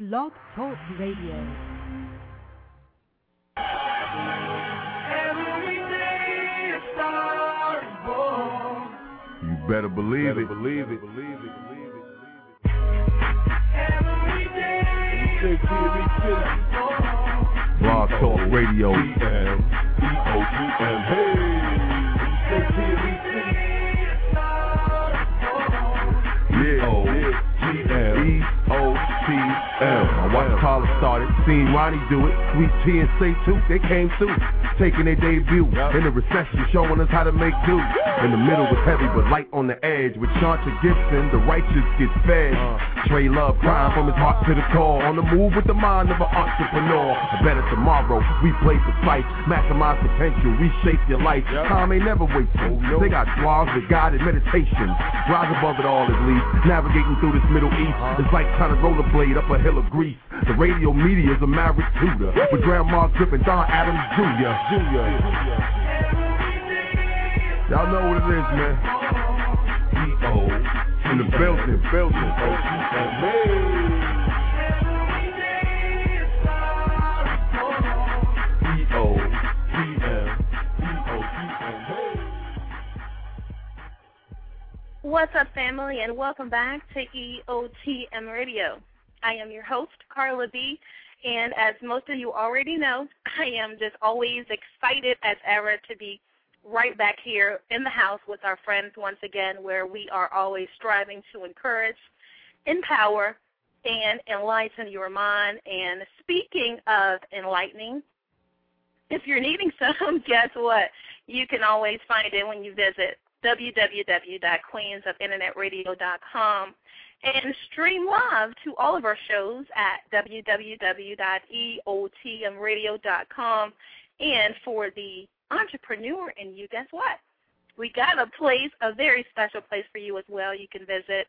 Blog Talk Radio. You better believe it. Blog Talk Radio. E-O-T-M. My wife Carla started, seen Ronnie do it. Sweet T and Say Too, they came through, taking their debut in the recession, showing us how to make do. In the middle was heavy but light on the edge. With Chauncey Gibson, the righteous get fed. Trey Love crying from his heart to the core. On the move with the mind of an entrepreneur. A better tomorrow, we play for sight. Maximize potential, reshape your life. Time ain't never wasted. They got blogs with guided meditations. Rise above it all at least. Navigating through this Middle East. It's like trying to rollerblade up a hill of grease. The radio media is a maverick tutor. With Grandma Grip and Don Adams Jr. Y'all know what it is, man. E.O. in the building. What's up, family, and welcome back to EOTM Radio. I am your host, Carla B., and as most of you already know, I am just always excited as ever to be right back here in the house with our friends once again, where we are always striving to encourage, empower, and enlighten your mind. And speaking of enlightening, if you're needing some, guess what? You can always find it when you visit www.queensofinternetradio.com and stream live to all of our shows at www.eotmradio.com. And for the entrepreneur in you, guess what? We got a very special place for you as well. You can visit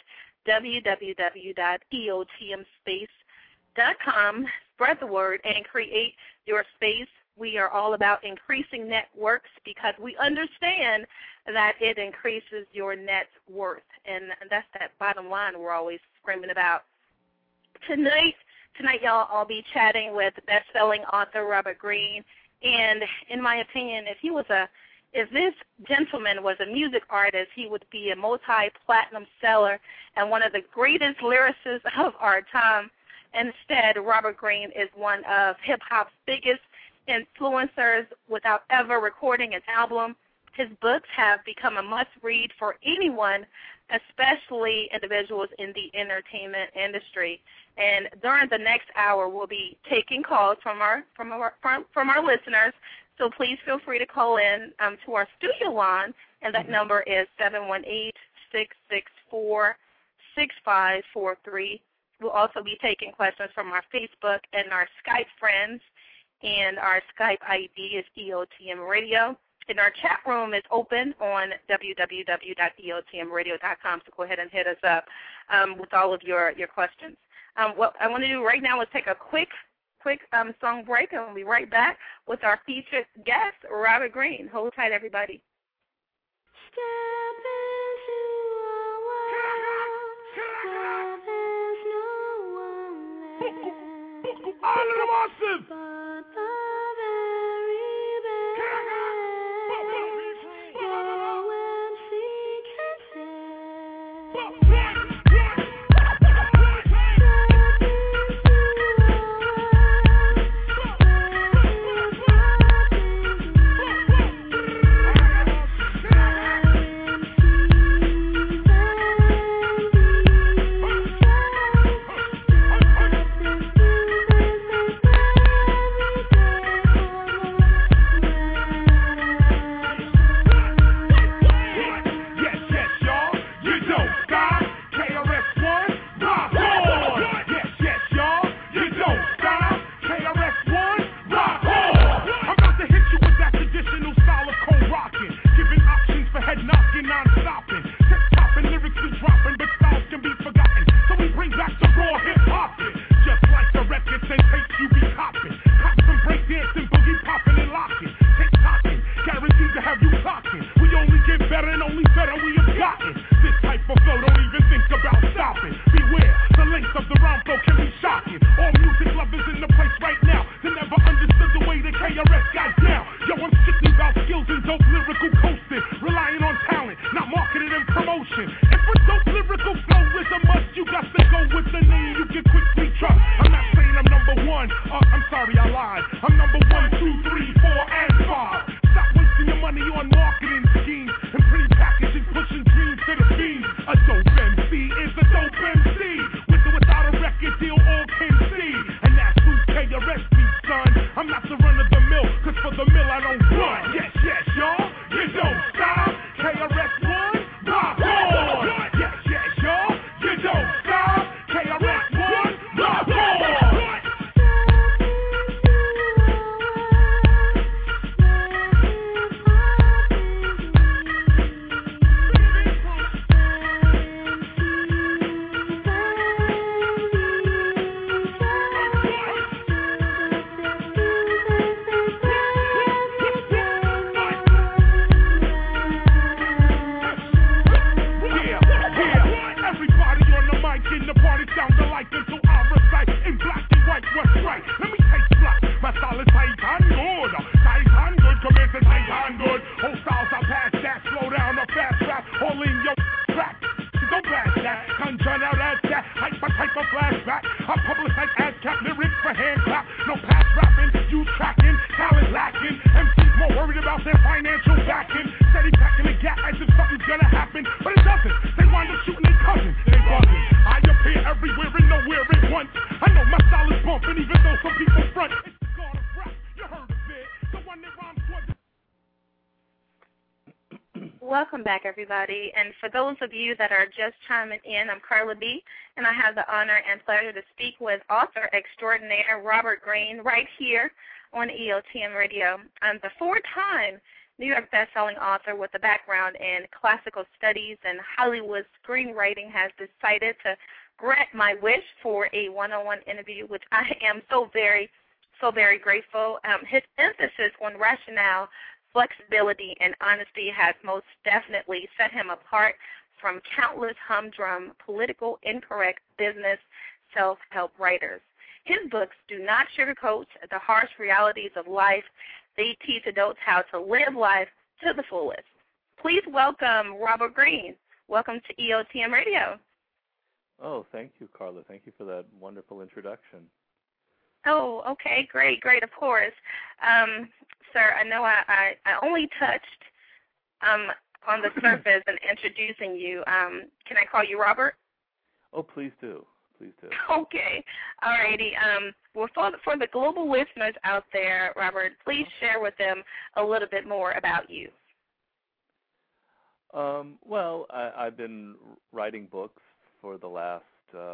www.eotmspace.com, spread the word, and create your space. We are all about increasing networks because we understand that it increases your net worth, and that's that bottom line we're always screaming about. Tonight, y'all, I'll be chatting with best-selling author Robert Greene, and in my opinion, if this gentleman was a music artist, he would be a multi-platinum seller and one of the greatest lyricists of our time. Instead, Robert Greene is one of hip-hop's biggest influencers without ever recording an album. His books have become a must-read for anyone, especially individuals in the entertainment industry. And during the next hour, we'll be taking calls from our listeners. So please feel free to call in to our studio line, and that number is 718-664-6543. We'll also be taking questions from our Facebook and our Skype friends, and our Skype ID is EOTM Radio. And our chat room is open on www.eotmradio.com, so go ahead and hit us up with all of your questions. What I want to do right now is take a quick song break, and we'll be right back with our featured guest, Robert Greene. Hold tight, everybody. Step into a world where there's no one there. All of the massive. But the very best. Your MC can say. line. I'm number 1, 2, 3, 4, and 5. Stop wasting your money on marketing schemes and pretty packaging, pushing dreams to the fiends. A dope MC is a dope MC. With or without a record deal, all can see. And that's who KRS be, son. I'm not the run of the mill, cause for the mill I don't run. Yes, yes, y'all, you don't stop. KRS-One, rock on. Yes, yes, y'all, you don't stop. KRS-One, rock on. Until I recite in black and white what's right. Let me take flight. My style is tight and good. Tight and good, commence to tight and good. Whole styles I pass that. Slow down or fast rap. All in your track. Don't pass that. Conjure out at that. Hype a type of flashback. I publish like ASCAP lyrics for hand clap. No pass rapping. You tracking. Talent lacking. MCs more worried about their financial backing. Steady packing the gap as if something's gonna happen. But it doesn't. They wind up shooting their cousins. They buzzing. I appear everywhere and nowhere at once. I know my style is bumping even though some people front. It's the god of rap, you heard of it. The one that rhymes with. Welcome back, everybody. And for those of you that are just chiming in, I'm Carla B., and I have the honor and pleasure to speak with author extraordinaire Robert Greene right here on EOTM Radio. I'm the 4-time New York best-selling author with a background in classical studies and Hollywood screenwriting has decided to grant my wish for a one-on-one interview, which I am so very grateful. His emphasis on rationale, flexibility, and honesty has most definitely set him apart from countless humdrum, political incorrect business self-help writers. His books do not sugarcoat the harsh realities of life. They teach adults how to live life to the fullest. Please welcome Robert Greene. Welcome to EOTM Radio. Oh, thank you, Carla. Thank you for that wonderful introduction. Oh, okay, great, of course. Sir, I know I only touched on the surface in introducing you. Can I call you Robert? Oh, please do. Please do. Okay. All righty. Well, for the global listeners out there, Robert, please share with them a little bit more about you. Well, I've been writing books for the last,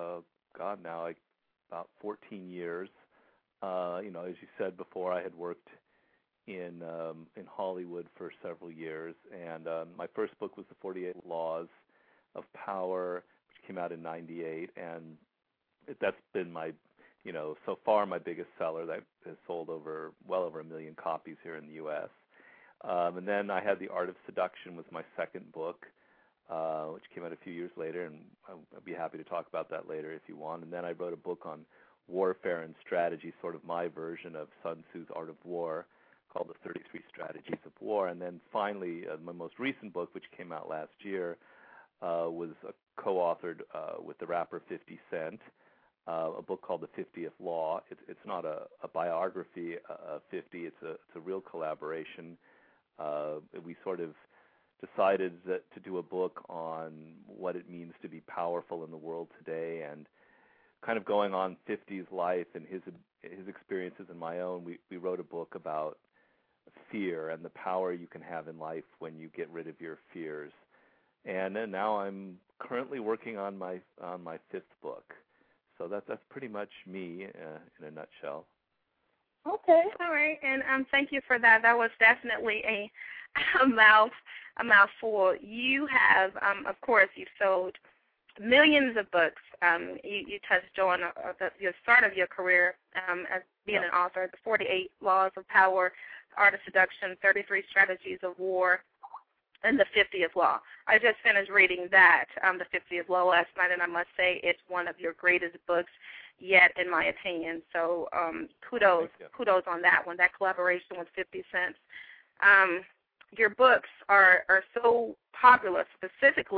about 14 years. As you said before, I had worked in Hollywood for several years, and my first book was The 48 Laws of Power, which came out in '98, and that's been my, so far my biggest seller. That has sold well over 1 million copies here in the U.S. And then I had The Art of Seduction was my second book, which came out a few years later, and I'd be happy to talk about that later if you want. And then I wrote a book on warfare and strategy, sort of my version of Sun Tzu's Art of War, called The 33 Strategies of War. And then finally, my most recent book, which came out last year, was co-authored with the rapper 50 Cent, a book called The 50th Law. It's not a biography of 50. It's a real collaboration. We sort of decided to do a book on what it means to be powerful in the world today, and kind of going on 50's life and his experiences and my own. We wrote a book about fear and the power you can have in life when you get rid of your fears. And then now I'm currently working on my 5th book. So that's pretty much me in a nutshell. Okay, all right, and thank you for that. That was definitely a mouthful. You have, of course, you've sold millions of books. You touched on the start of your career as being an author, The 48 Laws of Power, Art of Seduction, 33 Strategies of War, and The 50th Law. I just finished reading that, The 50th Law, last night, and I must say it's one of your greatest books yet, in my opinion. So kudos on that one, that collaboration with 50 Cent. Your books are so popular, specifically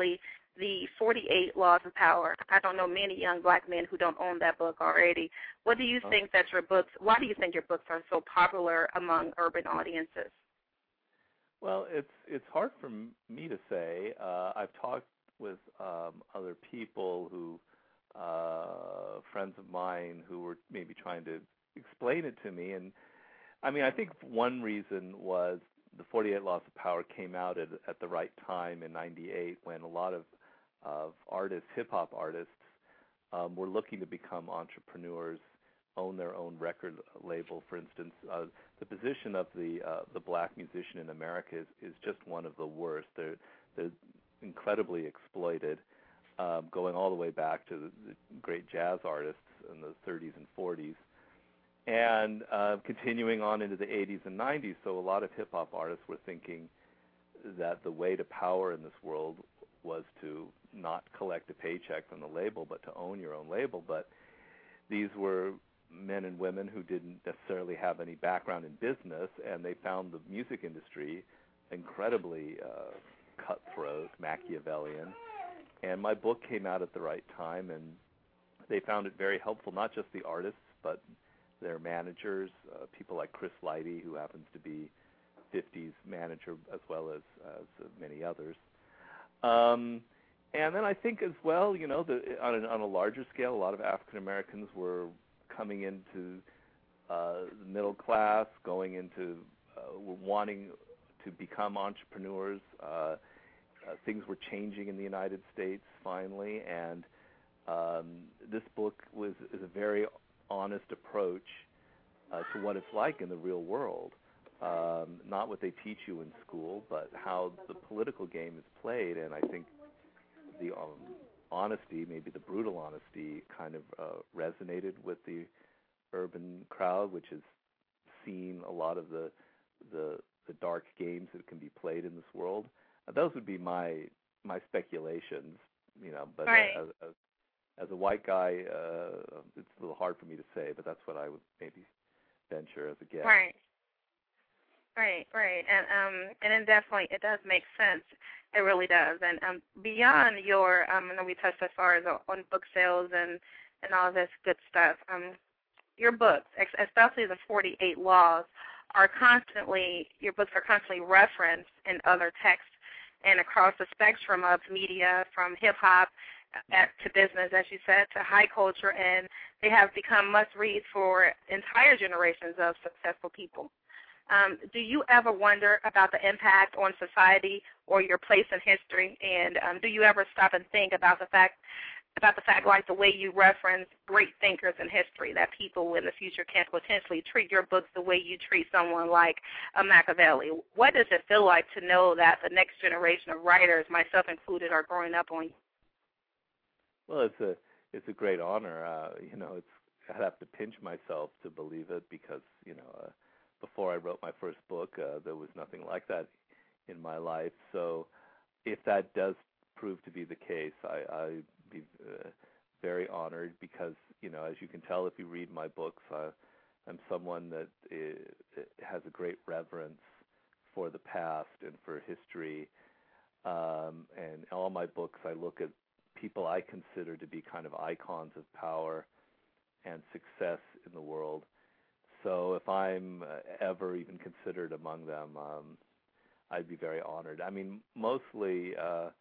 The 48 Laws of Power. I don't know many young black men who don't own that book already. What do you think that your books, why do you think your books are so popular among urban audiences? Well, it's hard for me to say. I've talked with other people who, friends of mine who were maybe trying to explain it to me. And I mean, I think one reason was the 48 Laws of Power came out at the right time in '98 when a lot of artists, hip-hop artists, were looking to become entrepreneurs, own their own record label. For instance, the position of the black musician in America is just one of the worst. They're incredibly exploited, going all the way back to the great jazz artists in the 30s and 40s, and continuing on into the 80s and 90s. So a lot of hip-hop artists were thinking that the way to power in this world was to not collect a paycheck from the label, but to own your own label. But these were men and women who didn't necessarily have any background in business, and they found the music industry incredibly cutthroat, Machiavellian. And my book came out at the right time, and they found it very helpful, not just the artists, but their managers, people like Chris Lighty, who happens to be 50's manager, as well as many others. And then I think as well, you know, on a larger scale, a lot of African Americans were coming into the middle class, going into wanting to become entrepreneurs. Things were changing in the United States finally, and this book is a very honest approach to what it's like in the real world. Not what they teach you in school, but how the political game is played. And I think the honesty, maybe the brutal honesty, kind of resonated with the urban crowd, which has seen a lot of the dark games that can be played in this world. Those would be my speculations, you know. But right. As a white guy, it's a little hard for me to say, but that's what I would maybe venture as a guess. Right. And then definitely it does make sense. It really does. And beyond your, I know we touched as far as on book sales and all this good stuff. Your books, especially the 48 Laws, your books are constantly referenced in other texts and across the spectrum of media, from hip hop to business, as you said, to high culture, and they have become must-reads for entire generations of successful people. Do you ever wonder about the impact on society or your place in history? And do you ever stop and think about the fact, like the way you reference great thinkers in history, that people in the future can potentially treat your books the way you treat someone like a Machiavelli? What does it feel like to know that the next generation of writers, myself included, are growing up on you? Well, it's a great honor. You know, I'd have to pinch myself to believe it, because you know. Before I wrote my first book, there was nothing like that in my life. So if that does prove to be the case, I'd be very honored, because, you know, as you can tell if you read my books, I'm someone that has a great reverence for the past and for history. And in all my books, I look at people I consider to be kind of icons of power and success in the world. So if I'm ever even considered among them, I'd be very honored. I mean, mostly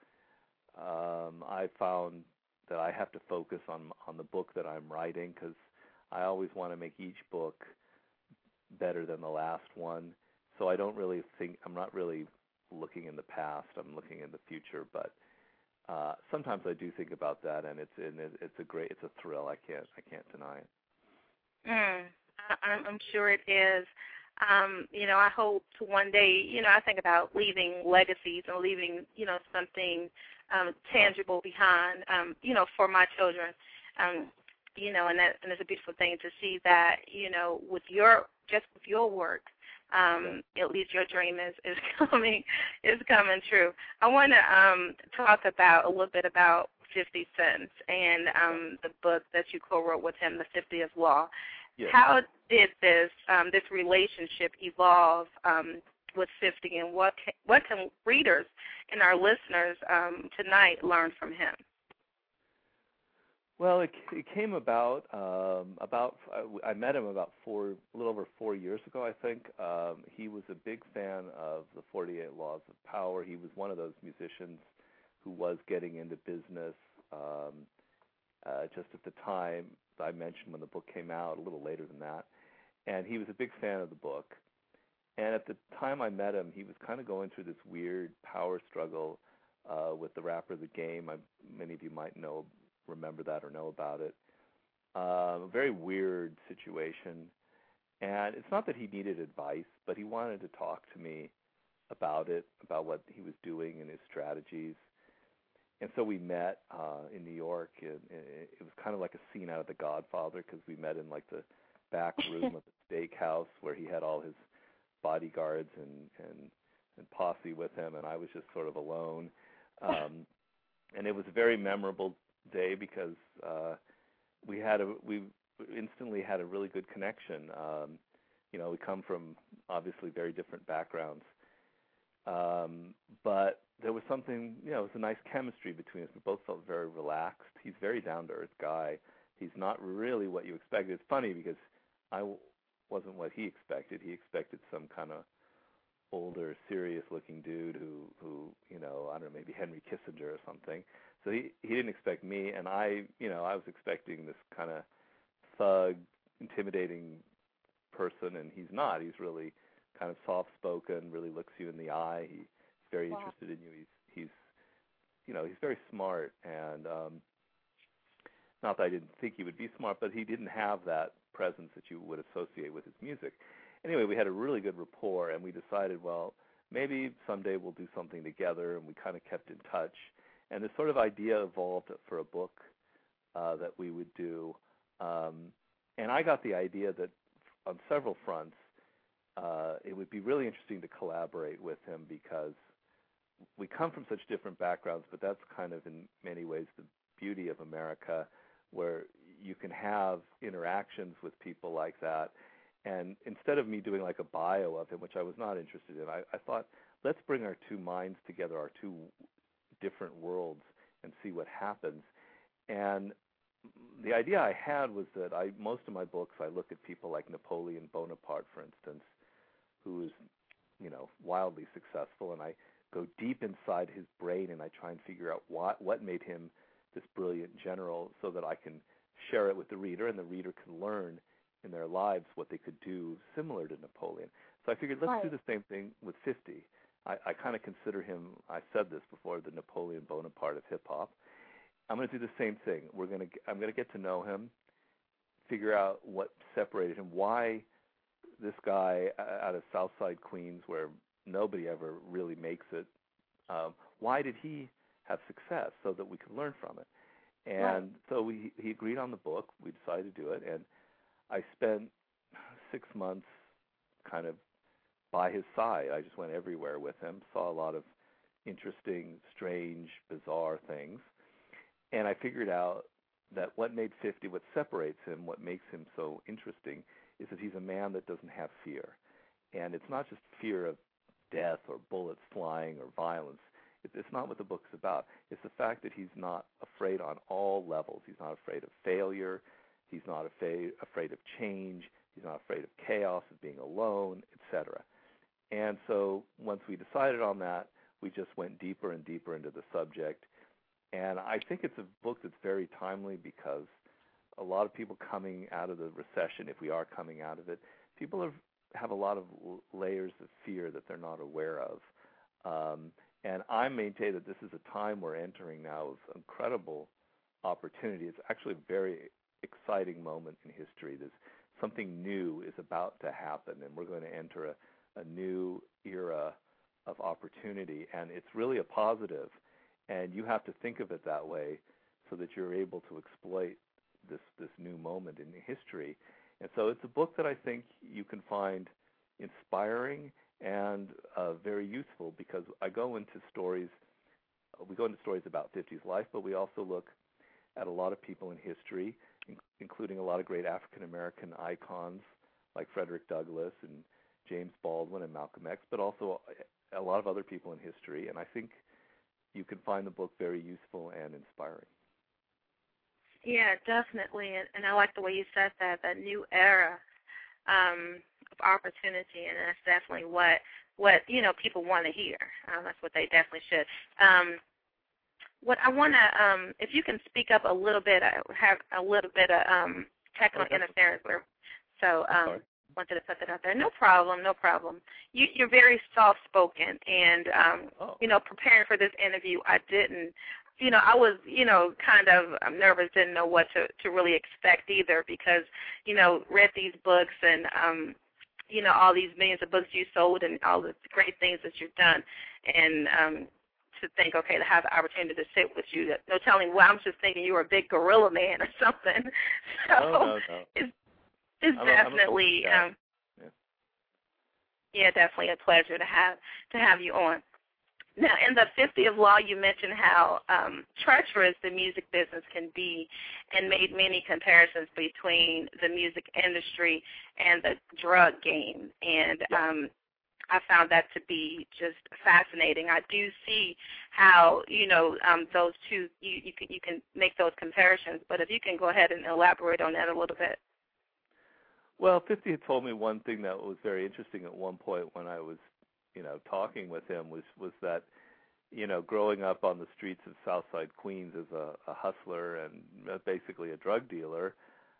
I found that I have to focus on the book that I'm writing, because I always want to make each book better than the last one. So I'm not really looking in the past. I'm looking in the future. But sometimes I do think about that, and it's a thrill. I can't deny it. I'm sure it is. You know, I hope to one day, you know, I think about leaving legacies and leaving, you know, something tangible behind, you know, for my children. You know, and it's a beautiful thing to see that, you know, with your work, at least your dream is coming true. I want to talk about a little bit about 50 Cent and the book that you co-wrote with him, The 50th Law. Yes. How did this relationship evolve with 50, and what can readers and our listeners tonight learn from him? Well, it came about I met him about a little over 4 years ago, I think. He was a big fan of the 48 Laws of Power. He was one of those musicians who was getting into business just at the time I mentioned when the book came out, a little later than that. And he was a big fan of the book. And at the time I met him, he was kind of going through this weird power struggle with the rapper The Game. Many of you might remember that or know about it. A very weird situation. And it's not that he needed advice, but he wanted to talk to me about it, about what he was doing and his strategies. And so we met in New York, and it was kind of like a scene out of The Godfather, because we met in like the back room of the steakhouse where he had all his bodyguards and posse with him, and I was just sort of alone. And it was a very memorable day because we instantly had a really good connection. We come from obviously very different backgrounds, but there was something, it was a nice chemistry between us. We both felt very relaxed. He's a very down-to-earth guy. He's not really what you expected. It's funny because I wasn't what he expected. He expected some kind of older, serious-looking dude who I don't know, maybe Henry Kissinger or something. So he didn't expect me, and I was expecting this kind of thug, intimidating person, and he's not. He's really kind of soft-spoken, really looks you in the eye. He's very interested in you. He's very smart, and not that I didn't think he would be smart, but he didn't have that presence that you would associate with his music. Anyway, we had a really good rapport, and we decided, well, maybe someday we'll do something together, and we kind of kept in touch. And this sort of idea evolved for a book that we would do. And I got the idea that on several fronts, it would be really interesting to collaborate with him because we come from such different backgrounds, but that's kind of in many ways the beauty of America, where you can have interactions with people like that. And instead of me doing like a bio of him, which I was not interested in, I thought, let's bring our two minds together, our two different worlds, and see what happens. And the idea I had was that most of my books, I look at people like Napoleon Bonaparte, for instance, who is, wildly successful, and I go deep inside his brain and I try and figure out what made him this brilliant general, so that I can share it with the reader, and the reader can learn in their lives what they could do similar to Napoleon. So I figured, let's do the same thing with 50. I kind of consider him, I said this before, the Napoleon Bonaparte of hip-hop. I'm going to do the same thing. I'm going to get to know him, figure out what separated him, why this guy out of Southside Queens, where nobody ever really makes it, why did he have success, so that we could learn from it. And so he agreed on the book. We decided to do it, and I spent 6 months kind of by his side. I just went everywhere with him, saw a lot of interesting, strange, bizarre things, and I figured out that what made 50, what separates him, what makes him so interesting, is that he's a man that doesn't have fear. And it's not just fear of death or bullets flying or violence. It's not what the book's about. It's the fact that he's not afraid on all levels. He's not afraid of failure. He's not afraid of change. He's not afraid of chaos, of being alone, etc. And so once we decided on that, we just went deeper and deeper into the subject. And I think it's a book that's very timely because a lot of people coming out of the recession, if we are coming out of it, people have a lot of layers of fear that they're not aware of. And I maintain that this is a time we're entering now of incredible opportunity. It's actually a very exciting moment in history. There's something new is about to happen, and we're going to enter a new era of opportunity, and it's really a positive. And you have to think of it that way so that you're able to exploit this new moment in history. And so it's a book that I think you can find inspiring and very useful, because we go into stories about 50's life, but we also look at a lot of people in history, including a lot of great African American icons like Frederick Douglass and James Baldwin and Malcolm X, but also a lot of other people in history. And I think you can find the book very useful and inspiring. Yeah, definitely. And I like the way you said that new era of opportunity, and that's definitely what people want to hear. That's what they definitely should. What I want to, if you can speak up a little bit, I have a little bit of technical interference. So wanted to put that out there. No problem, no problem. You're very soft-spoken, and, preparing for this interview, I didn't, I was, kind of nervous, didn't know what to really expect either because, read these books and, all these millions of books you sold and all the great things that you've done. And to think, okay, to have the opportunity to sit with you, no telling, well, I'm just thinking you were a big gorilla man or something. So no. It's definitely, definitely a pleasure to have you on. Now, in the 50th Law, you mentioned how treacherous the music business can be and made many comparisons between the music industry and the drug game. And I found that to be just fascinating. I do see how, those two, you can make those comparisons. But if you can go ahead and elaborate on that a little bit. Well, 50 had told me one thing that was very interesting at one point when I was, talking with him was that, growing up on the streets of Southside Queens as a hustler and basically a drug dealer,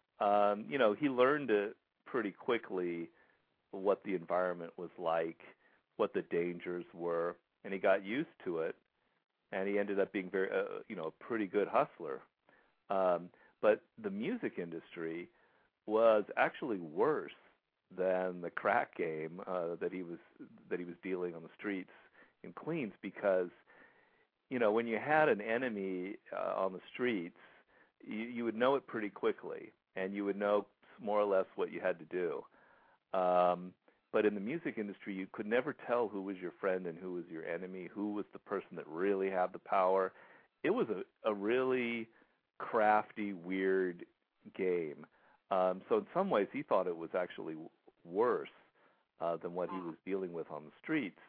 he learned it pretty quickly what the environment was like, what the dangers were, and he got used to it, and he ended up being very, a pretty good hustler. But the music industry was actually worse than the crack game that he was dealing on the streets in Queens, because when you had an enemy on the streets, you would know it pretty quickly, and you would know more or less what you had to do. But in the music industry, you could never tell who was your friend and who was your enemy, who was the person that really had the power. It was a really crafty, weird game. So in some ways, he thought it was actually worse than what he was dealing with on the streets.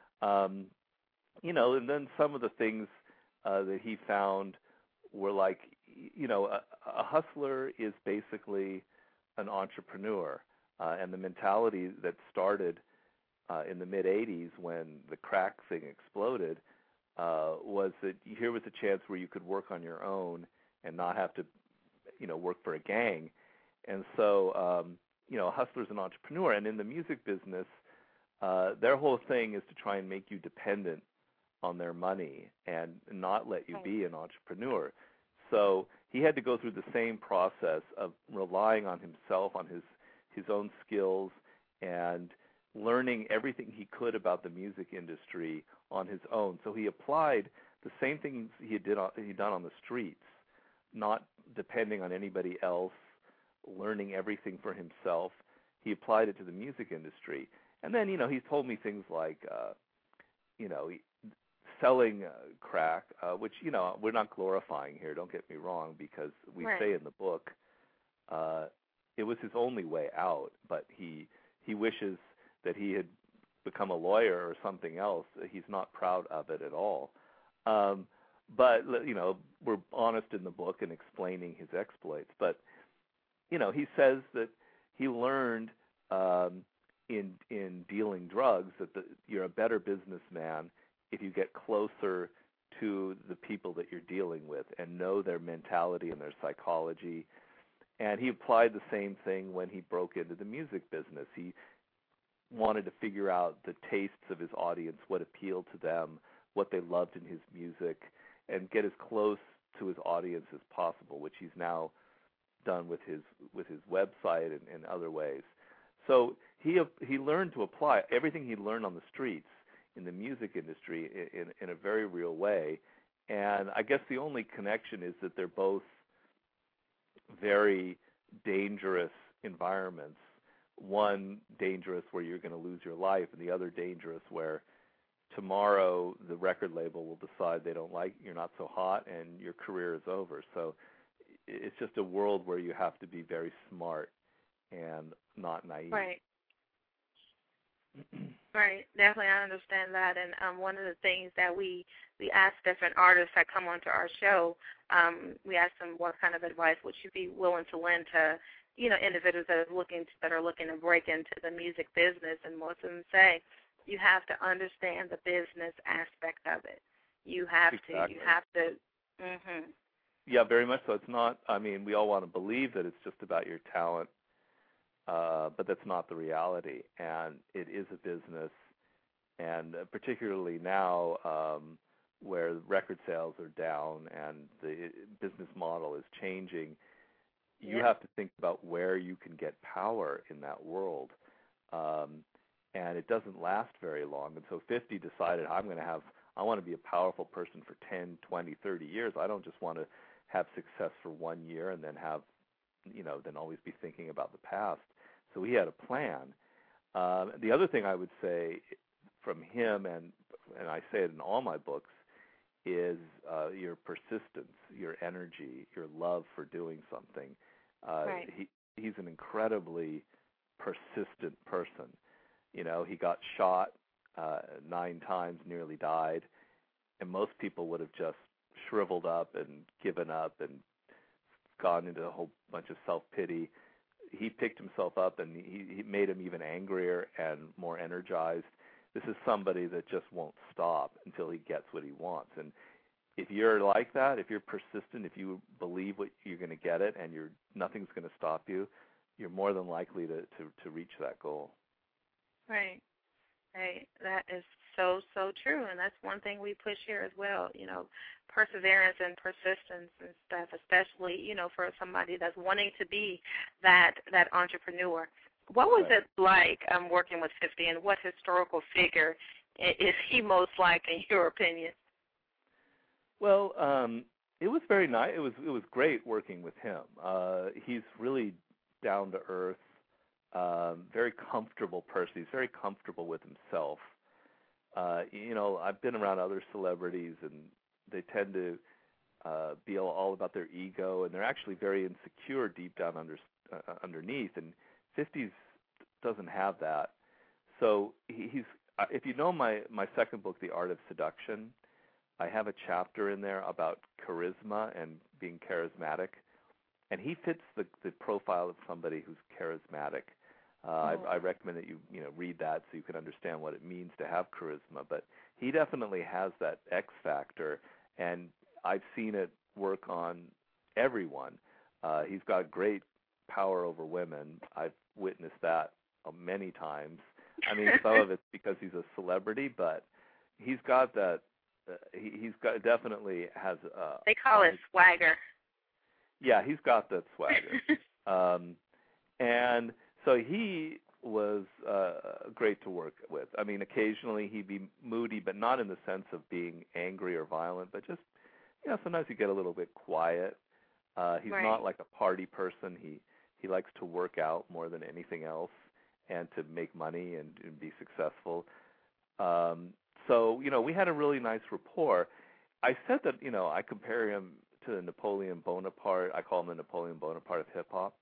And then some of the things that he found were like, a hustler is basically an entrepreneur. And the mentality that started in the mid-'80s when the crack thing exploded was that here was a chance where you could work on your own and not have to, work for a gang. And so, a hustler's an entrepreneur. And in the music business, their whole thing is to try and make you dependent on their money and not let you be an entrepreneur. So he had to go through the same process of relying on himself, on his own skills, and learning everything he could about the music industry on his own. So he applied the same things he'd done on the streets, not depending on anybody else, learning everything for himself. He applied it to the music industry. And then, he told me things like, selling crack, which, we're not glorifying here, don't get me wrong, because we say in the book, it was his only way out, but he wishes that he had become a lawyer or something else. He's not proud of it at all. But, we're honest in the book in explaining his exploits. But, he says that he learned in dealing drugs that you're a better businessman if you get closer to the people that you're dealing with and know their mentality and their psychology. And he applied the same thing when he broke into the music business. He wanted to figure out the tastes of his audience, what appealed to them, what they loved in his music, and get as close to his audience as possible, which he's now done with his website and other ways. So he learned to apply everything he learned on the streets in the music industry in a very real way. And I guess the only connection is that they're both very dangerous environments. One dangerous where you're going to lose your life, and the other dangerous where tomorrow the record label will decide they don't like you're not so hot and your career is over. So it's just a world where you have to be very smart and not naive. Right. Right, definitely, I understand that. And one of the things that we ask different artists that come onto our show, we ask them what kind of advice would you be willing to lend to, individuals that are looking to break into the music business. And most of them say, you have to understand the business aspect of it. You have Exactly. to. You have to. Mhm. Yeah, very much so. It's not. I mean, we all want to believe that it's just about your talent, but that's not the reality. And it is a business, and particularly now, where record sales are down and the business model is changing, you Yep. have to think about where you can get power in that world. And it doesn't last very long. And so 50 decided, I want to be a powerful person for 10, 20, 30 years. I don't just want to have success for 1 year and then then always be thinking about the past. So he had a plan. The other thing I would say from him, and I say it in all my books, is your persistence, your energy, your love for doing something. Right. He's an incredibly persistent person. He got shot 9 times, nearly died, and most people would have just shriveled up and given up and gone into a whole bunch of self-pity. He picked himself up, and he made him even angrier and more energized. This is somebody that just won't stop until he gets what he wants. And if you're like that, if you're persistent, if you believe what you're going to get it, and nothing's going to stop you, you're more than likely to reach that goal. Right. Right. That is so, so true. And that's one thing we push here as well, perseverance and persistence and stuff, especially, for somebody that's wanting to be that entrepreneur. What was Right. it like working with 50, and what historical figure is he most like in your opinion? Well, it was very nice. It was great working with him. He's really down to earth. Very comfortable person. He's very comfortable with himself. I've been around other celebrities, and they tend to be all about their ego, and they're actually very insecure deep down underneath. And 50s doesn't have that. So he's. If you know my second book, The Art of Seduction, I have a chapter in there about charisma and being charismatic, and he fits the profile of somebody who's charismatic. I recommend that you read that so you can understand what it means to have charisma. But he definitely has that X factor, and I've seen it work on everyone. He's got great power over women. I've witnessed that many times. I mean, some of it's because he's a celebrity, but he's got that. Definitely has. They call it swagger. Yeah, he's got that swagger. And so he was great to work with. I mean, occasionally he'd be moody, but not in the sense of being angry or violent, but just, sometimes he'd get a little bit quiet. He's Right. not like a party person. He likes to work out more than anything else and to make money and be successful. So, we had a really nice rapport. I said that, I compare him to Napoleon Bonaparte. I call him the Napoleon Bonaparte of hip-hop.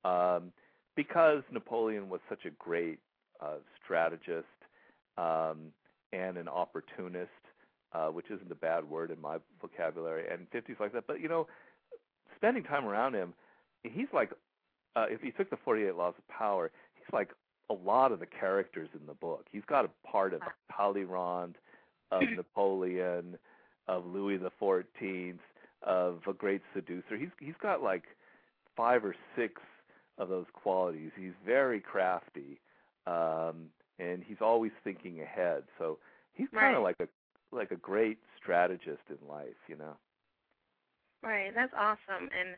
Because Napoleon was such a great strategist and an opportunist, which isn't a bad word in my vocabulary, and 50's like that. But, spending time around him, he's like, if you took the 48 Laws of Power, he's like a lot of the characters in the book. He's got a part of Talleyrand, of Napoleon, of Louis XIV, of a great seducer. He's got like 5 or 6 of those qualities. He's very crafty, and he's always thinking ahead. So he's kind of like a great strategist in life, Right, that's awesome. And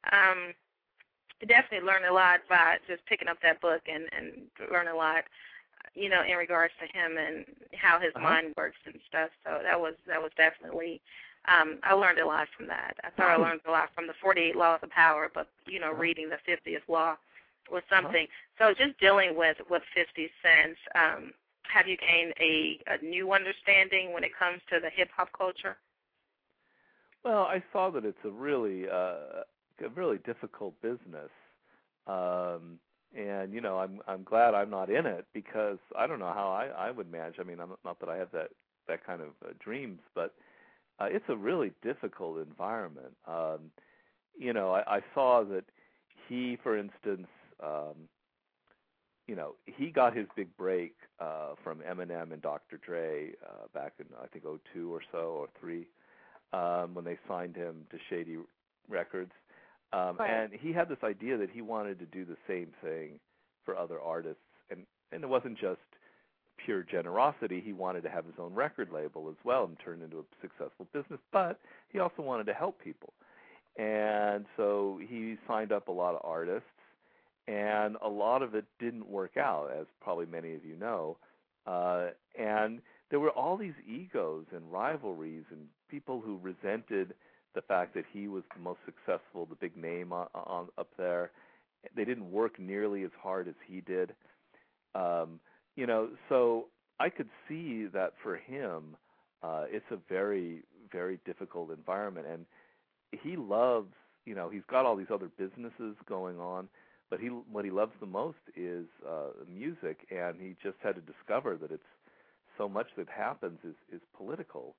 I definitely learned a lot by just picking up that book and learn a lot, in regards to him and how his mind works and stuff. So that was definitely, I learned a lot from that. I thought I learned a lot from the 48 Laws of Power, but, reading the 50th Law was something. So just dealing with 50 Cent, have you gained a new understanding when it comes to the hip-hop culture? Well, I saw that it's a really difficult business, and I'm glad I'm not in it, because I don't know how I would manage. I mean, I'm not that I have that kind of dreams, but it's a really difficult environment. I saw that he, for instance, he got his big break from Eminem and Dr. Dre back in, I think, '02 or so, or '03, when they signed him to Shady Records. And he had this idea that he wanted to do the same thing for other artists. And it wasn't just pure generosity. He wanted to have his own record label as well and turn it into a successful business. But he also wanted to help people. And so he signed up a lot of artists. And a lot of it didn't work out, as probably many of you know. And there were all these egos and rivalries and people who resented the fact that he was the most successful, the big name on up there. They didn't work nearly as hard as he did. So I could see that for him, it's a very, very difficult environment. And he loves, he's got all these other businesses going on, but what he loves the most is music, and he just had to discover that it's so much that happens is political.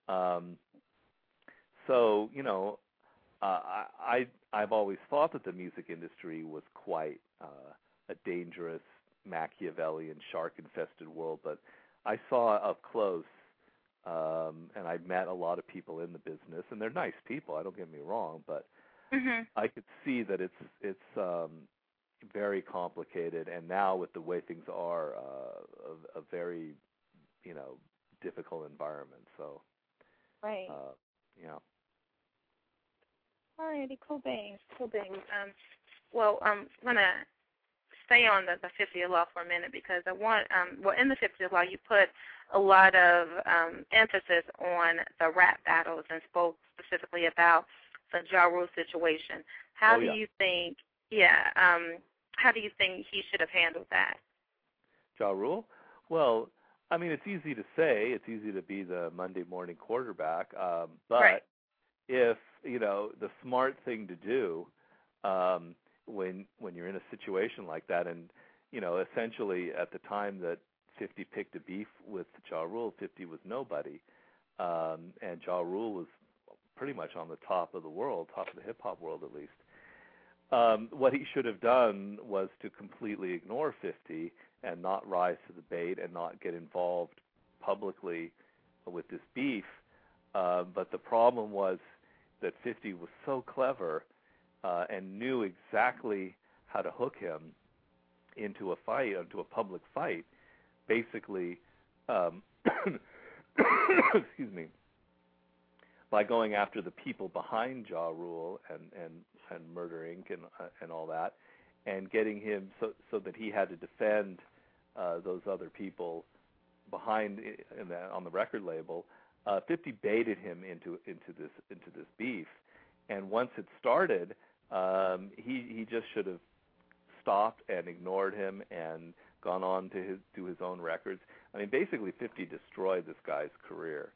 I've always thought that the music industry was quite a dangerous, Machiavellian, shark-infested world, but I saw up close, and I met a lot of people in the business, and they're nice people, don't get me wrong, but I could see that it's very complicated, and now with the way things are, a very, difficult environment. So, right. Alrighty, cool beans. I'm gonna stay on the 50th law for a minute, because I want, in the 50th law you put a lot of emphasis on the rap battles and spoke specifically about the Ja Rule situation. How do you think? How do you think he should have handled that? Ja Rule? Well, I mean, it's easy to say. It's easy to be the Monday morning quarterback. But if, the smart thing to do when you're in a situation like that, and, essentially at the time that 50 picked a beef with Ja Rule, 50 was nobody. And Ja Rule was pretty much on the top of the world, top of the hip-hop world at least. What he should have done was to completely ignore 50 and not rise to the bait and not get involved publicly with this beef. But the problem was that 50 was so clever and knew exactly how to hook him into a fight, into a public fight, basically, excuse me, by going after the people behind Ja Rule and Murder Inc. and all that, and getting him so that he had to defend those other people behind on the record label. 50 baited him into this beef, and once it started, he just should have stopped and ignored him and gone on to do his own records. I mean, basically, 50 destroyed this guy's career.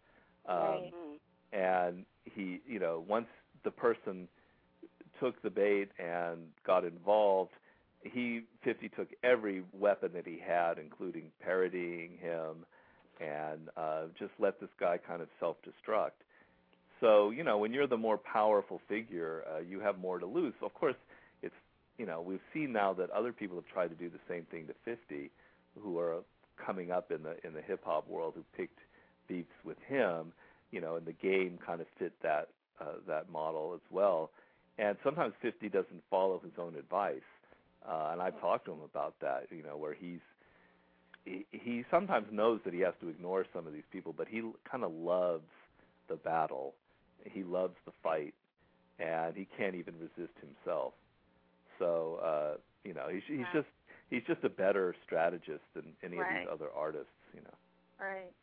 And he, once the person took the bait and got involved, 50 took every weapon that he had, including parodying him, and just let this guy kind of self-destruct. So, when you're the more powerful figure, you have more to lose. Of course, it's, we've seen now that other people have tried to do the same thing to 50, who are coming up in the hip-hop world, who picked beefs with him, and the game kind of fit that model as well. And sometimes 50 doesn't follow his own advice. And I've talked to him about that, where he sometimes knows that he has to ignore some of these people, but he kind of loves the battle. He loves the fight, and he can't even resist himself. So, he's just a better strategist than any of these other artists, Right.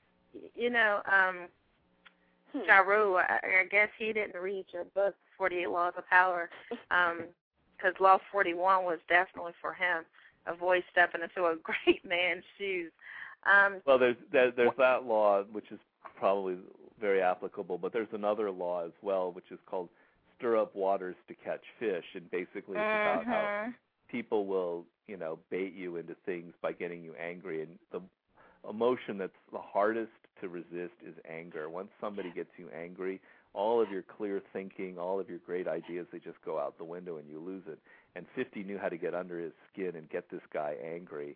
Ja Rule, I guess he didn't read your book, 48 Laws of Power, because Law 41 was definitely for him. Avoid stepping into a great man's shoes. Well, there's that law, which is probably very applicable, but there's another law as well, which is called stir up waters to catch fish, and basically it's about people will, bait you into things by getting you angry, and the emotion that's the hardest to resist is anger. Once somebody gets you angry, all of your clear thinking, all of your great ideas, they just go out the window and you lose it. And 50 knew how to get under his skin and get this guy angry.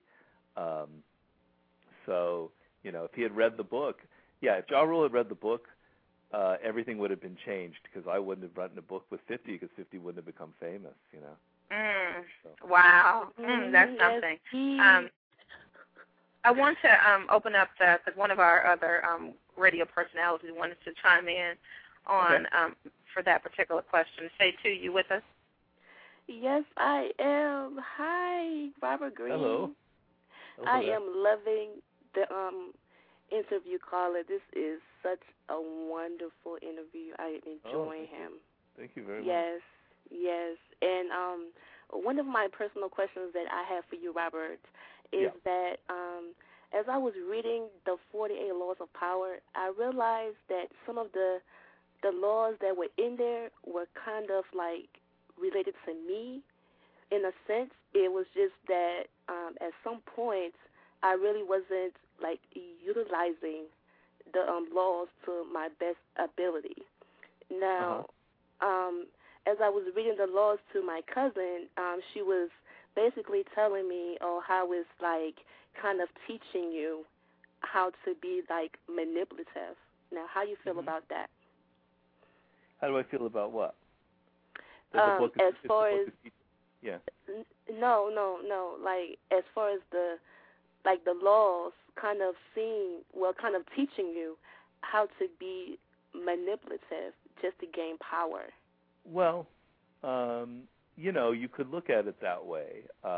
So, if he had read the book, if Ja Rule had read the book, everything would have been changed, because I wouldn't have written a book with 50, because 50 wouldn't have become famous, So. Wow. That's something. I want to open up because one of our other radio personalities wanted to chime in on for that particular question. Say, too, you with us? Yes, I am. Hi, Robert Greene. Hello. I am loving the interview caller. This is such a wonderful interview. I am enjoying him. Thank you very much. Yes. And one of my personal questions that I have for you, Robert, is that as I was reading the 48 Laws of Power, I realized that some of the laws that were in there were kind of like related to me. In a sense, it was just that at some point I really wasn't like utilizing the laws to my best ability. Now, as I was reading the laws to my cousin, she was basically telling me how it's like kind of teaching you how to be like manipulative. Now, how you feel about that? How do I feel about what? No. Like as far as the laws kind of teaching you how to be manipulative just to gain power. Well, you could look at it that way,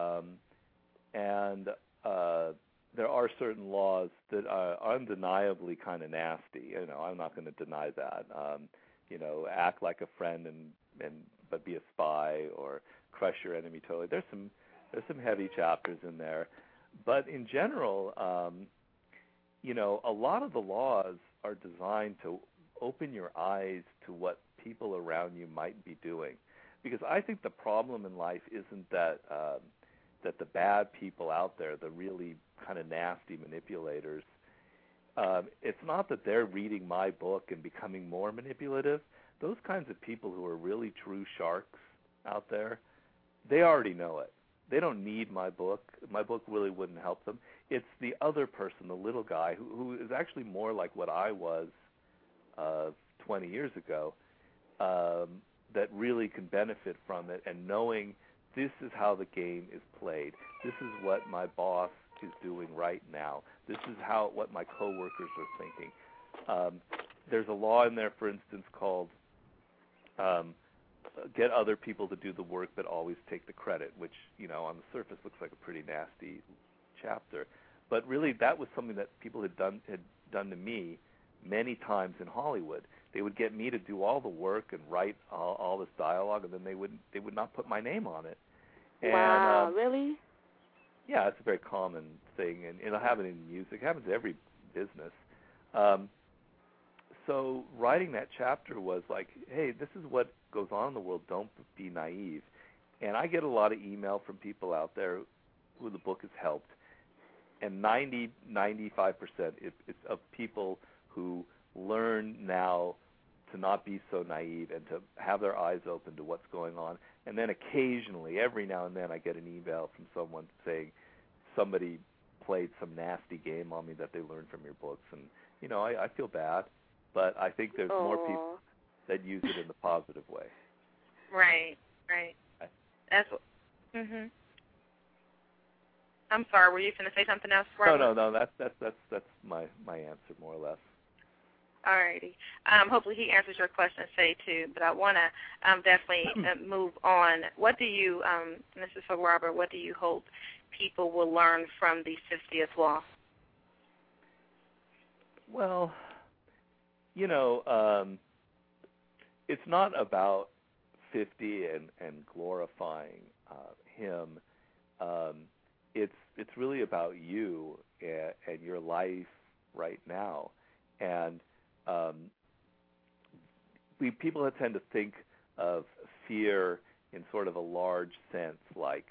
and there are certain laws that are undeniably kind of nasty. I'm not going to deny that. Act like a friend but be a spy, or crush your enemy totally. There's some heavy chapters in there, but in general, a lot of the laws are designed to open your eyes to what people around you might be doing. Because I think the problem in life isn't that the bad people out there, the really kind of nasty manipulators, it's not that they're reading my book and becoming more manipulative. Those kinds of people who are really true sharks out there, they already know it. They don't need my book. My book really wouldn't help them. It's the other person, the little guy, who is actually more like what I was 20 years ago, that really can benefit from it, and knowing this is how the game is played. This is what my boss is doing right now. This is what my coworkers are thinking. There's a law in there, for instance, called get other people to do the work but always take the credit, which, on the surface looks like a pretty nasty chapter. But really that was something that people had done to me many times in Hollywood. They would get me to do all the work and write all this dialogue, and then they would not put my name on it. And, wow, really? Yeah, it's a very common thing, and it'll happen in music. It happens in every business. So writing that chapter was like, hey, this is what goes on in the world. Don't be naive. And I get a lot of email from people out there who the book has helped, and 95% it's of people who learn now to not be so naive and to have their eyes open to what's going on. And then occasionally, every now and then, I get an email from someone saying somebody played some nasty game on me that they learned from your books. And, I feel bad, but I think there's more people that use it in the positive way. Right. That's what. I'm sorry. Were you going to say something else? No. That's my answer, more or less. All righty. Hopefully he answers your question, Say, too. But I want to definitely move on. What do you, and this is for Robert, what do you hope people will learn from the 50th law? Well, it's not about 50 and glorifying him. It's really about you and your life right now. And people tend to think of fear in sort of a large sense, like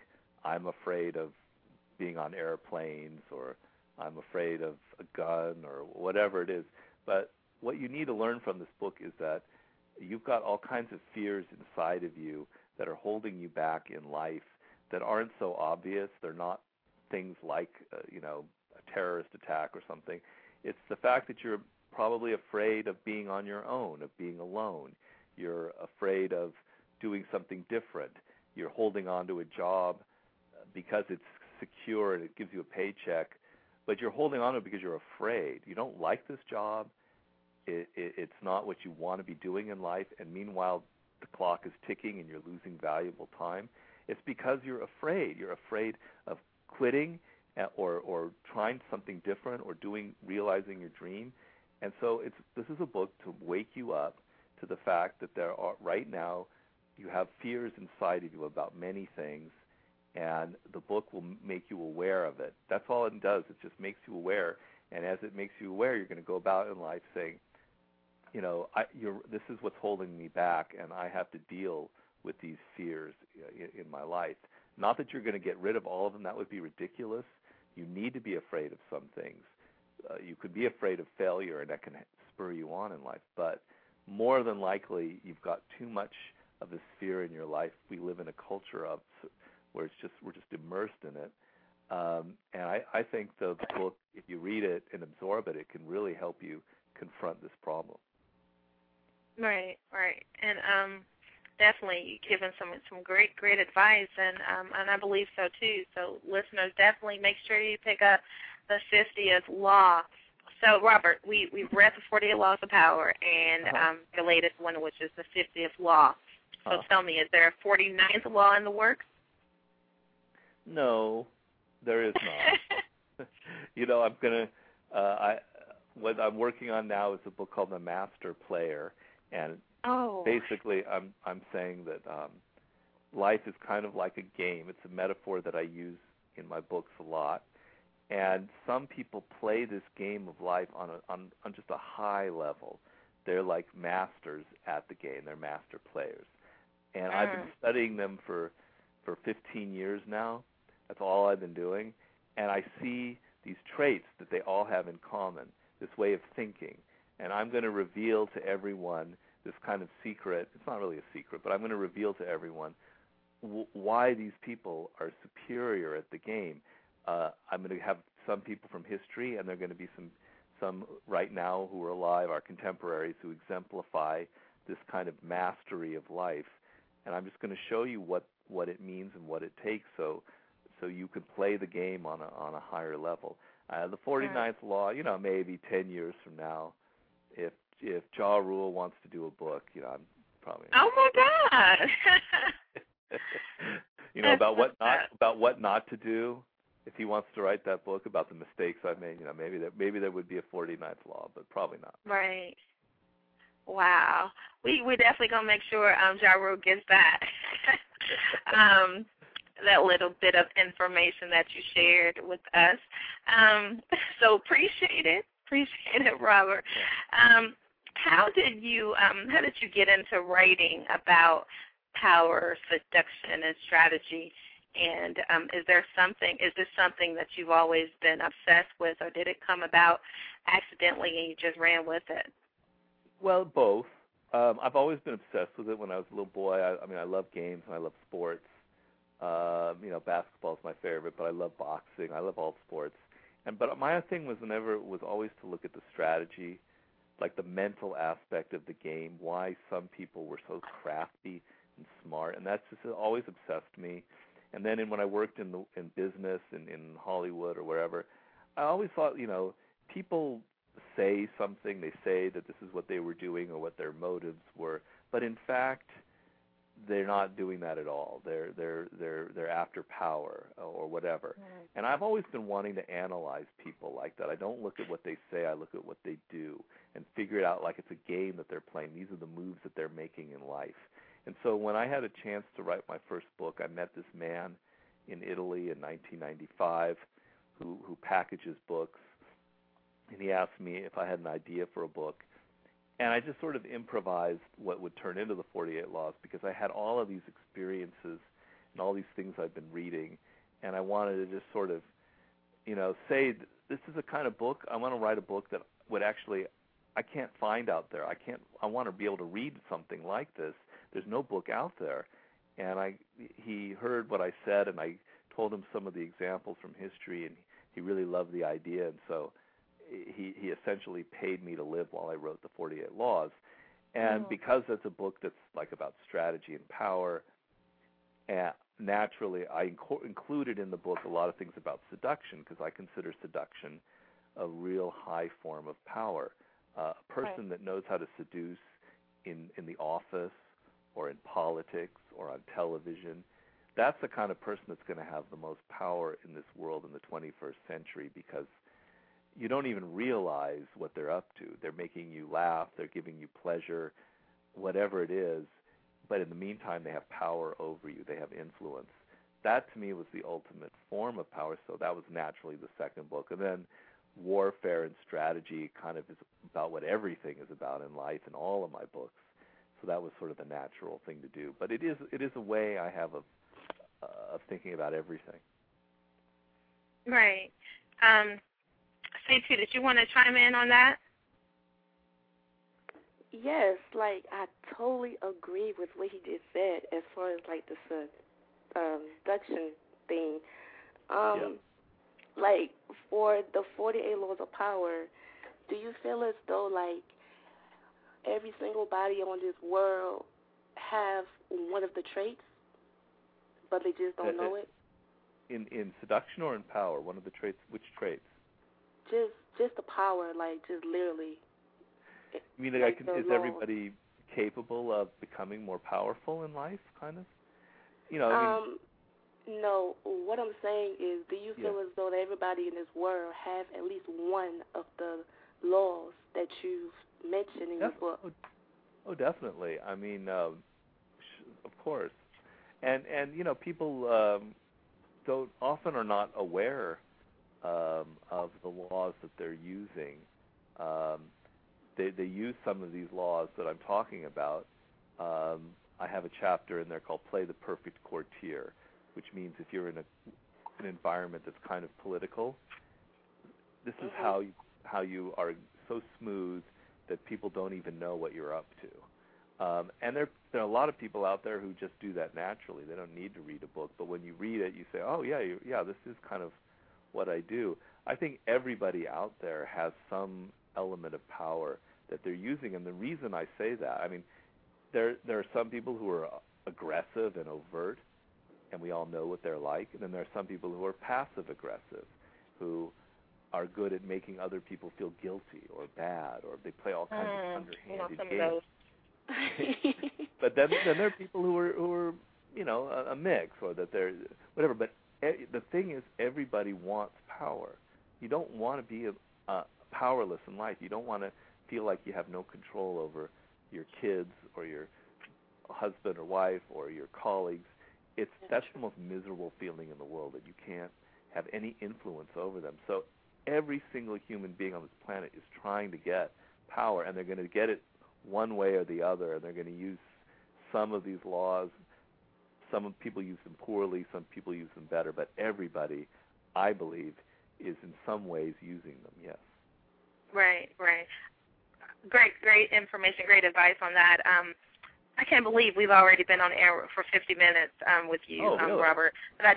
I'm afraid of being on airplanes, or I'm afraid of a gun, or whatever it is. But what you need to learn from this book is that you've got all kinds of fears inside of you that are holding you back in life that aren't so obvious. They're not things like, a terrorist attack or something. It's the fact that you're probably afraid of being on your own, of being alone. You're afraid of doing something different. You're holding on to a job because it's secure and it gives you a paycheck, but you're holding on to it because you're afraid. You don't like this job. It's not what you want to be doing in life, and meanwhile the clock is ticking and you're losing valuable time. It's because you're afraid. You're afraid of quitting or trying something different or realizing your dream. And so this is a book to wake you up to the fact that right now you have fears inside of you about many things, and the book will make you aware of it. That's all it does. It just makes you aware, and as it makes you aware, you're going to go about in life saying, this is what's holding me back, and I have to deal with these fears in my life. Not that you're going to get rid of all of them. That would be ridiculous. You need to be afraid of some things. You could be afraid of failure, and that can spur you on in life. But more than likely, you've got too much of this fear in your life. We live in a culture where we're just immersed in it. And I think the book, if you read it and absorb it, it can really help you confront this problem. Right. And definitely given some great advice, and I believe so too. So listeners, definitely make sure you pick up the 50th Law. So Robert, we've read the 48 Laws of Power, and the latest one, which is the 50th Law. So tell me, is there a 49th law in the works? No, there is not. What I'm working on now is a book called The Master Player, and basically I'm saying that life is kind of like a game. It's a metaphor that I use in my books a lot, and some people play this game of life on just a high level. They're like masters at the game. They're master players, and I've been studying them for 15 years now. That's all I've been doing, and I see these traits that they all have in common, this way of thinking. And I'm going to reveal to everyone this kind of secret. It's not really a secret, but I'm going to reveal to everyone why these people are superior at the game. I'm going to have some people from history, and there are going to be some right now who are alive, our contemporaries, who exemplify this kind of mastery of life. And I'm just going to show you what it means and what it takes, so you can play the game on a higher level. The 49th Law, maybe 10 years from now, if Ja Rule wants to do a book, I'm probably. Oh my God! About what not to do. If he wants to write that book about the mistakes I've made, maybe there would be a 49th Law, but probably not. Right. Wow. We're definitely gonna make sure Ja Rule gets that. That little bit of information that you shared with us. So appreciate it, Robert. How did you get into writing about power, seduction, and strategy? And is this something that you've always been obsessed with, or did it come about accidentally and you just ran with it? Well, both. I've always been obsessed with it. When I was a little boy, I love games and I love sports. Basketball is my favorite, but I love boxing. I love all sports. But my thing was always to look at the strategy, like the mental aspect of the game, why some people were so crafty and smart, and that's just always obsessed me. And then when I worked in business in Hollywood or wherever, I always thought, people say something, they say that this is what they were doing or what their motives were, but in fact, they're not doing that at all. They're after power or whatever. Right. And I've always been wanting to analyze people like that. I don't look at what they say, I look at what they do and figure it out like it's a game that they're playing. These are the moves that they're making in life. And so when I had a chance to write my first book, I met this man in Italy in 1995 who packages books, and he asked me if I had an idea for a book. And I just sort of improvised what would turn into the 48 Laws, because I had all of these experiences and all these things I've been reading. and I wanted to just sort of, say this is the kind of book I want to write, a book that would actually I can't find out there. I want to be able to read something like this. There's no book out there. And he heard what I said, and I told him some of the examples from history, and he really loved the idea, and so he essentially paid me to live while I wrote the 48 Laws. And because it's a book that's like about strategy and power, naturally I included in the book a lot of things about seduction, because I consider seduction a real high form of power. A person that knows how to seduce in the office or in politics or on television, that's the kind of person that's going to have the most power in this world in the 21st century, because you don't even realize what they're up to. They're making you laugh, they're giving you pleasure, whatever it is, but in the meantime they have power over you, they have influence. That to me was the ultimate form of power, so that was naturally the second book. And then warfare and strategy kind of is about what everything is about in life in all of my books. So that was sort of the natural thing to do. But it is a way I have of thinking about everything. Right. Stacey, did you want to chime in on that? Yes, like I totally agree with what he just said as far as like the seduction thing. Like for the 48 Laws of Power, do you feel as though like every single body on this world have one of the traits, but they just don't know it? In seduction or in power? One of the traits, which traits? Just the power, like just literally. You mean like is everybody capable of becoming more powerful in life, kind of? No, what I'm saying is, do you feel as though that everybody in this world have at least one of the laws that you've mentioned in your book? Oh, definitely. I mean, of course. And people don't often are not aware of the laws that they're using. They use some of these laws that I'm talking about. I have a chapter in there called Play the Perfect Courtier, which means if you're in an environment that's kind of political, this is how you are so smooth that people don't even know what you're up to. And there are a lot of people out there who just do that naturally. They don't need to read a book, but when you read it, you say, oh, yeah, this is kind of what I do. I think everybody out there has some element of power that they're using, and the reason I say that, I mean, there are some people who are aggressive and overt, and we all know what they're like, and then there are some people who are passive-aggressive, who are good at making other people feel guilty or bad, or they play all kinds of underhanded games. But then there are people who are a mix, or that they're whatever. But the thing is, everybody wants power. You don't want to be powerless in life. You don't want to feel like you have no control over your kids or your husband or wife or your colleagues. That's the most miserable feeling in the world, that you can't have any influence over them. So every single human being on this planet is trying to get power, and they're going to get it one way or the other, and they're going to use some of these laws. Some people use them poorly, some people use them better, but everybody, I believe, is in some ways using them, yes. Right. Great information, great advice on that. I can't believe we've already been on air for 50 minutes with you, really? Robert. But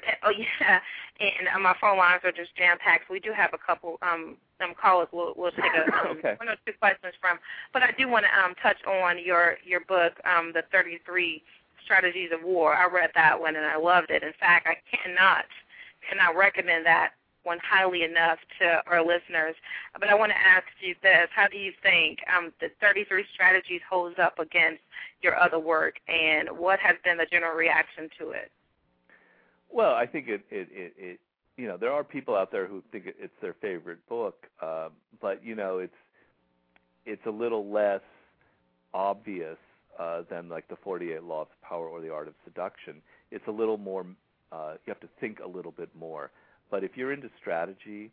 and my phone lines are just jam-packed. We do have a couple callers we'll take one or two questions from. But I do want to touch on your book, The 33 Strategies of War. I read that one, and I loved it. In fact, I cannot recommend that one highly enough to our listeners. But I want to ask you this. How do you think the 33 Strategies holds up against your other work, and what has been the general reaction to it? Well, I think it there are people out there who think it's their favorite book, but it's a little less obvious than like the 48 Laws of Power or the Art of Seduction. It's a little more, you have to think a little bit more. But if you're into strategy,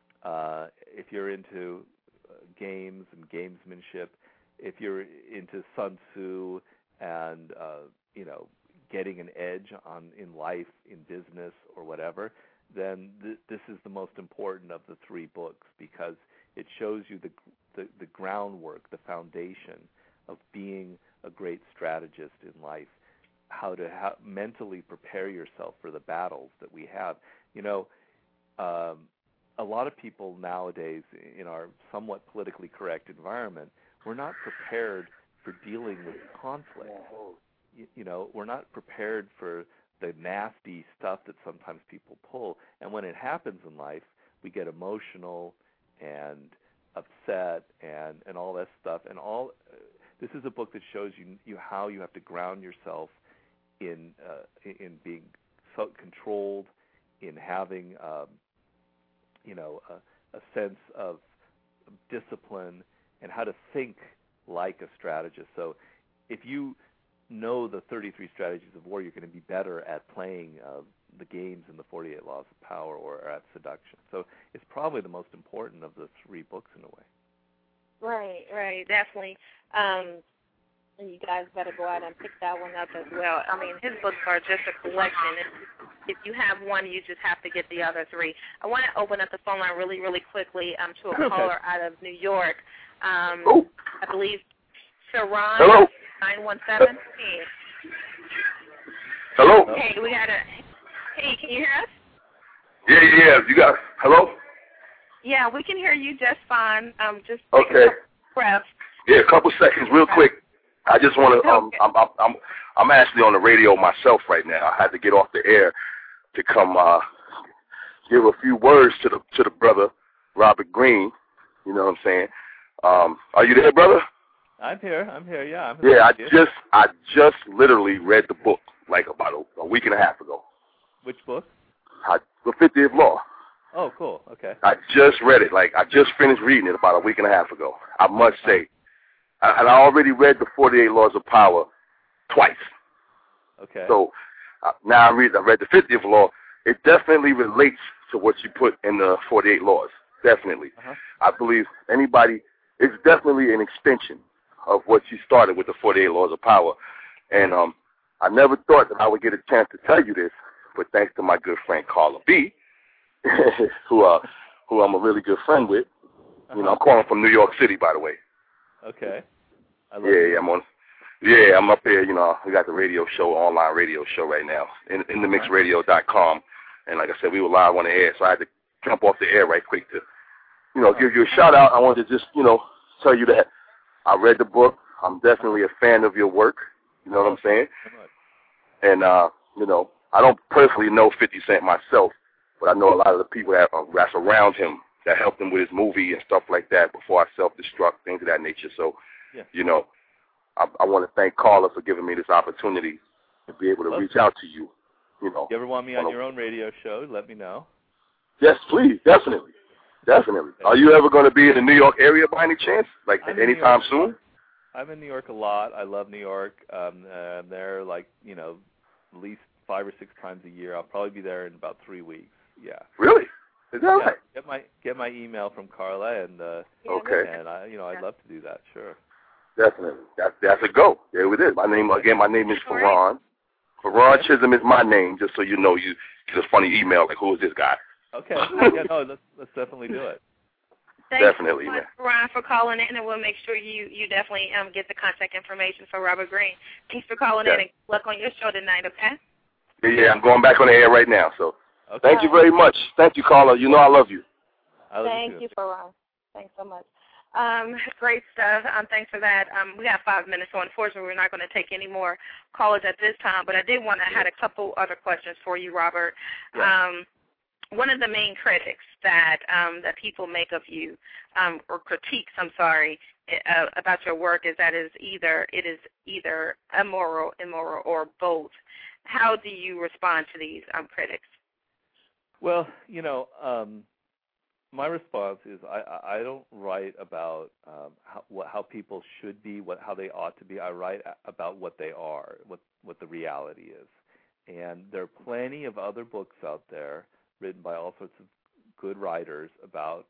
if you're into games and gamesmanship, if you're into Sun Tzu and getting an edge in life, in business, or whatever, then this is the most important of the 3 books, because it shows you the groundwork, the foundation of being a great strategist in life, how to mentally prepare yourself for the battles that we have. A lot of people nowadays in our somewhat politically correct environment, we're not prepared for dealing with conflict. We're not prepared for the nasty stuff that sometimes people pull. And when it happens in life, we get emotional and upset and all that stuff. And this is a book that shows you how you have to ground yourself in being so controlled, in having a sense of discipline, and how to think like a strategist. So if you know the 33 strategies of war, you're going to be better at playing the games in the 48 Laws of Power or at seduction. So it's probably the most important of the 3 books in a way. Right, definitely. You guys better go out and pick that one up as well. I mean, his books are just a collection. If you have one, you just have to get the other 3. I want to open up the phone line really, really quickly to a caller out of New York. I believe Sharon. Hello. 917. Hey. Hello. Hey, Hey, can you hear us? Yeah. You got. Hello. Yeah, we can hear you just fine. Just okay. Breath. Yeah, a couple seconds, real quick. I just want to. I'm actually on the radio myself right now. I had to get off the air to come give a few words to the brother Robert Greene. You know what I'm saying? Are you there, brother? I'm here. Yeah. I just literally read the book like about a week and a half ago. Which book? The 50th Law. Oh, cool. Okay. I just read it. I just finished reading it about a week and a half ago. I must say. And I already read the 48 Laws of Power twice. Okay. So now I read the 50th Law. It definitely relates to what you put in the 48 Laws. Definitely. Uh-huh. I believe it's definitely an extension of what you started with the 48 Laws of Power. And I never thought that I would get a chance to tell you this, but thanks to my good friend Carla B., who I'm a really good friend with. Uh-huh. I'm calling from New York City, by the way. Okay. I'm up there. We got the radio show, online radio show right now, inthemixradio.com. And like I said, we were live on the air, so I had to jump off the air right quick to, give you a shout out. I wanted to just, tell you that I read the book. I'm definitely a fan of your work. You know what I'm saying? And, I don't personally know 50 Cent myself, but I know a lot of the people that's around him that helped him with his movie and stuff like that before I self-destruct, things of that nature. So, I want to thank Carla for giving me this opportunity to be able to reach out to you. You ever want me on your own radio show, let me know. Yes, please. Definitely. Are you ever going to be in the New York area by any chance? Anytime soon? I'm in New York a lot. I love New York. I'm there at least 5 or 6 times a year. I'll probably be there in about 3 weeks. Yeah. Really? Is that right? Get my email from Carla and okay. And I'd love to do that. Sure. Definitely. That's a go. There it is. My name is Farron. Farron Chisholm is my name, just so you know. You get a funny email like, who is this guy? Okay. Let's definitely do it. Definitely, Thanks so much, Ron, for calling in, and we'll make sure you definitely get the contact information for Robert Greene. Thanks for calling in, and good luck on your show tonight, okay? Yeah, I'm going back on the air right now, so thank you very much. Thank you, Carla. You know I love you. Thank you, Ron. Thanks so much. Great stuff. Thanks for that. We have 5 minutes, so unfortunately we're not going to take any more callers at this time, but I did want to had a couple other questions for you, Robert. Yeah. One of the main critics that people make of you, or critiques, about your work is that it is either immoral, or both. How do you respond to these critics? Well, my response is I don't write about how people should be, how they ought to be. I write about what they are, what the reality is. And there are plenty of other books out there written by all sorts of good writers about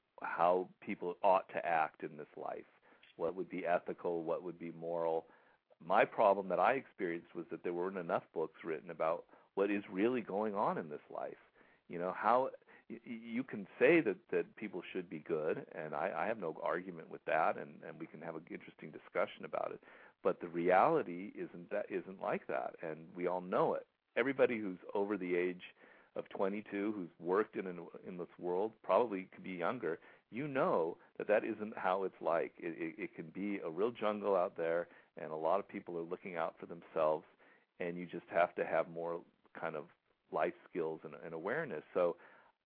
how people ought to act in this life, what would be ethical, what would be moral. my problem that I experienced was that there weren't enough books written about what is really going on in this life. You know, how you can say that people should be good, and I have no argument with that, and we can have an interesting discussion about it. But the reality isn't like that, and we all know it. Everybody who's over the age of 22, who's worked in this world, probably could be younger, you know that isn't how it's like. It can be a real jungle out there, and a lot of people are looking out for themselves, and you just have to have more kind of life skills and awareness. So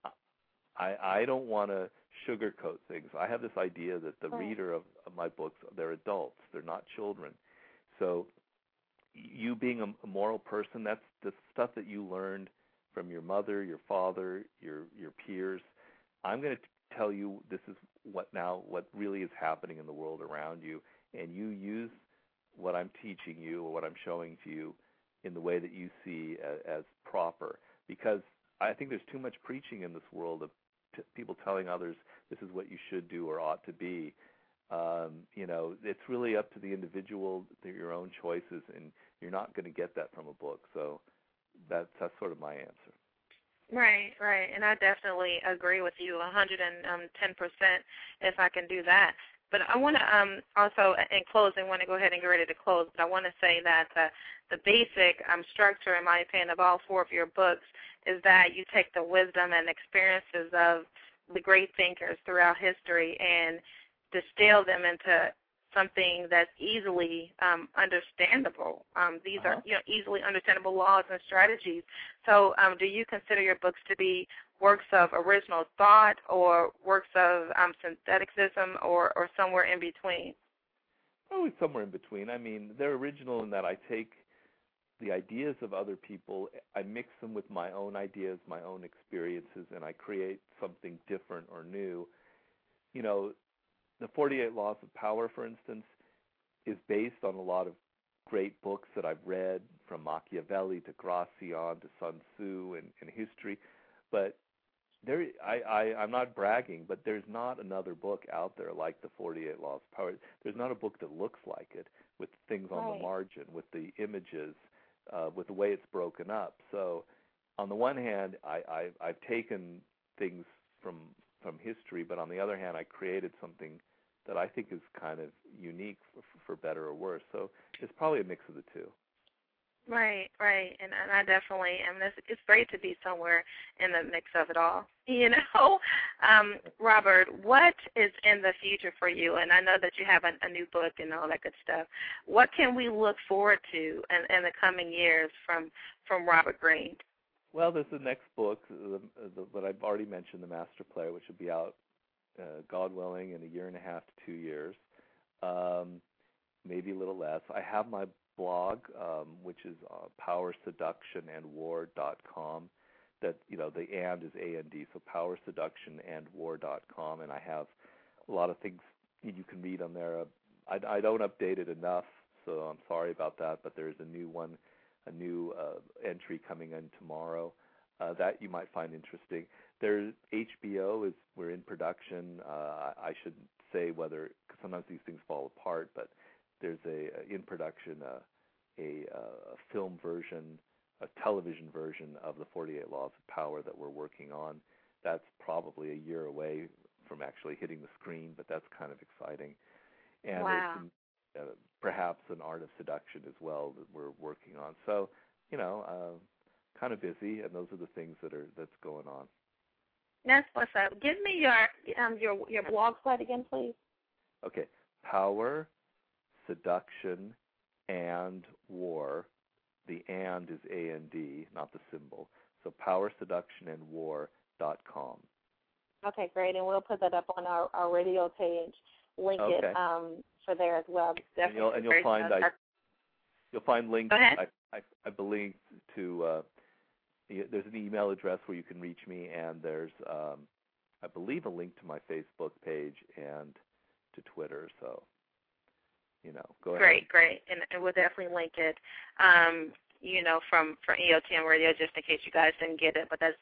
I don't want to sugarcoat things. I have this idea that the reader of my books, they're adults. They're not children. So you being a moral person, that's the stuff that you learned from your mother, your father, your peers. I'm going to tell you this is what really is happening in the world around you, and you use what I'm teaching you or what I'm showing to you in the way that you see as proper. Because I think there's too much preaching in this world of people telling others this is what you should do or ought to be. You know, it's really up to the individual, your own choices, and you're not going to get that from a book. So that's sort of my answer. Right, and I definitely agree with you 110% if I can do that. But I want to also, in closing, want to go ahead and get ready to close, but I want to say that the basic structure, in my opinion, of all four of your books is that you take the wisdom and experiences of the great thinkers throughout history and distill them into something that's easily understandable. These are easily understandable laws and strategies. So do you consider your books to be works of original thought or works of syntheticism or somewhere in between? Probably somewhere in between. I mean, they're original in that I take the ideas of other people, I mix them with my own ideas, my own experiences, and I create something different or new. You know, the 48 Laws of Power, for instance, is based on a lot of great books that I've read, from Machiavelli to Gracian to Sun Tzu and history. But I'm not bragging, but there's not another book out there like the 48 Laws of Power. There's not a book that looks like it, with things on the margin, with the images, with the way it's broken up. So on the one hand, I've taken things from history, but on the other hand, I created something that I think is kind of unique for better or worse. So it's probably a mix of the two. Right, and I definitely am. It's great to be somewhere in the mix of it all. You know, Robert, what is in the future for you? And I know that you have a new book and all that good stuff. What can we look forward to in the coming years from Robert Greene? Well, there's the next book that I've already mentioned, The Master Player, which will be out, God willing, in 1.5 to 2 years, maybe a little less. I have my blog, which is powerseductionandwar.com. That, you know, the and is A-N-D, so powerseductionandwar.com, and I have a lot of things you can read on there. I don't update it enough, so I'm sorry about that, but there's a new one, a new entry coming in tomorrow that you might find interesting. There's HBO, we're in production. I shouldn't say whether, because sometimes these things fall apart, but there's in production a film version, a television version of the 48 Laws of Power that we're working on. That's probably a year away from actually hitting the screen, but that's kind of exciting. And there's perhaps an Art of Seduction as well that we're working on. So, you know, kind of busy, and those are the things that's going on. That's what's up. Give me your blog site again, please. Okay, Power, Seduction, and War. The and is A-N-D, not the symbol. So powerseductionandwar.com. Okay, great, and we'll put that up on our radio page. Link it for there as well. Definitely. And you'll find you'll find links. Go ahead. I believe to there's an email address where you can reach me, and there's I believe a link to my Facebook page and to Twitter. So, you know, go ahead. Great, and we'll definitely link it. You know, from EOTM Radio, just in case you guys didn't get it, but that's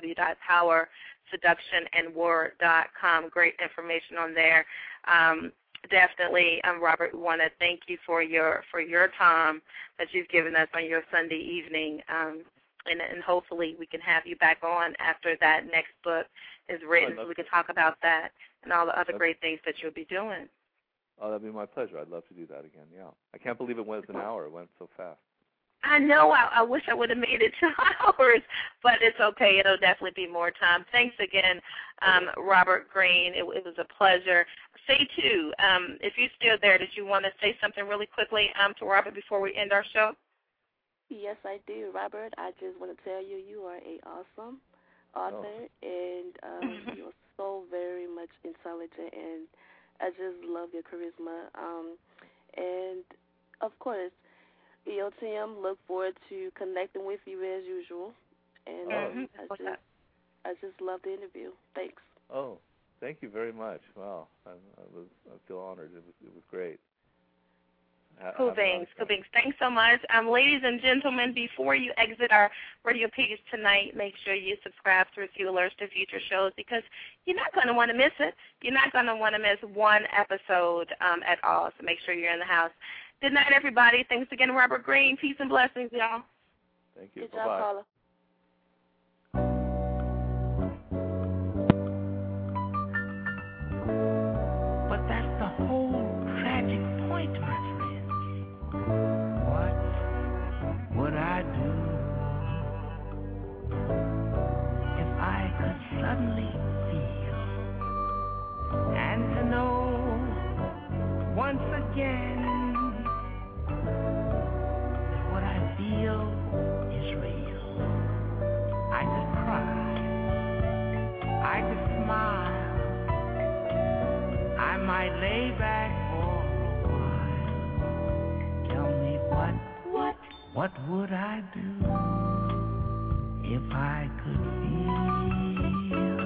www.powerseductionandwar.com. Great information on there. definitely, Robert, we want to thank you for your time that you've given us on your Sunday evening, and hopefully we can have you back on after that next book is written so we can talk about that and all the other great things that you'll be doing. Oh, that'd be my pleasure. I'd love to do that again, yeah. I can't believe it was an hour. It went so fast. I know. I wish I would have made it 2 hours, but it's okay. It'll definitely be more time. Thanks again, Robert Greene. It was a pleasure. Say, too, if you're still there, did you want to say something really quickly to Robert before we end our show? Yes, I do, Robert. I just want to tell you, you are an awesome author, and you're so very much intelligent, and I just love your charisma. And, of course, EOTM, look forward to connecting with you as usual. And I just love the interview. Thanks. Oh, thank you very much. Wow, I feel honored. It was great. Cool beans. Thanks so much. Ladies and gentlemen, before you exit our radio page tonight, make sure you subscribe to receive alerts to future shows because you're not going to want to miss it. You're not going to want to miss one episode at all, so make sure you're in the house. Good night, everybody. Thanks again, Robert Greene. Peace and blessings, y'all. Thank you. Good Bye-bye. job, Paula. But that's the whole tragic point, my friend. What would I do if I could suddenly feel and to know once again that what I feel is real? I could cry, I could smile, I might lay back for a while. Tell me what would I do if I could feel?